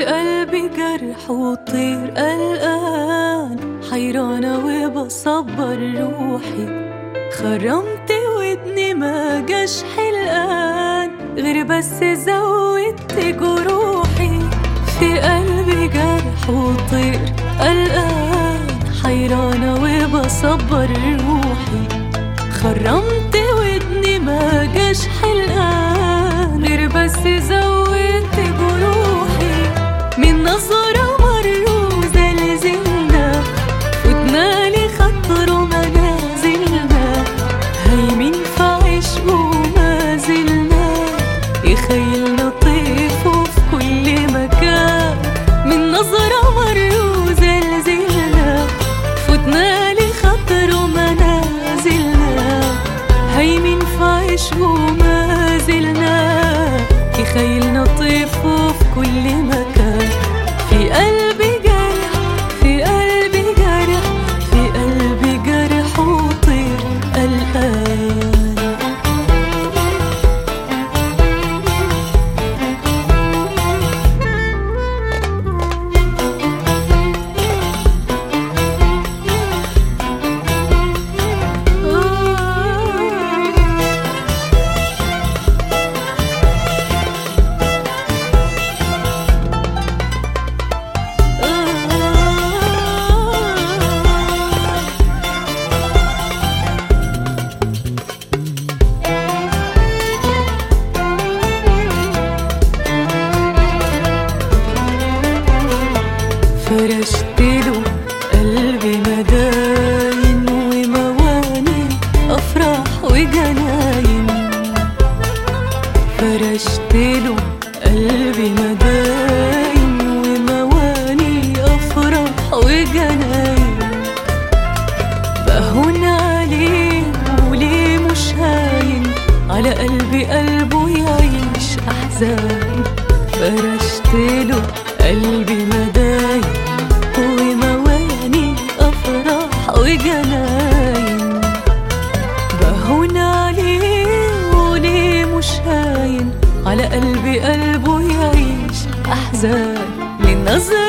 قلبي جرح وطير قلقان، حيرانة وبصبر روحي. خرمت ودني ما جاش حلقان، غير بس زودت جروحي. في قلبي جرح وطير قلقان، حيرانة وبصبر روحي. خرمت ودني ما جاش حلقان، غير بس زودت جروحي. من نظرة مروا زلزلنا، فتنا لي خطر منازلنا. هايمين في عشقه ما زلنا، يخيلنا طيف في كل مكان. من نظرة مروا زلزلنا، فتنا لي خطر منازلنا. هايمين في عشقه ما زلنا، يخيلنا طيف في كل مكان. في قلبي جرح، في قلبي جرح، في قلبي جرح وطير قلقان. فرشتله قلبي مداين ومواني، أفراح وجناين. فرشتله قلبي مداين ومواني، أفراح وجناين. بهون عليه وليه مش هاين، على قلبي قلبه يعيش أحزان. فرشتله قلبي مداين ومواني، أفراح وجناين. بهون عليه وليه مش هاين، على قلبي قلبه يعيش أحزان. من نظر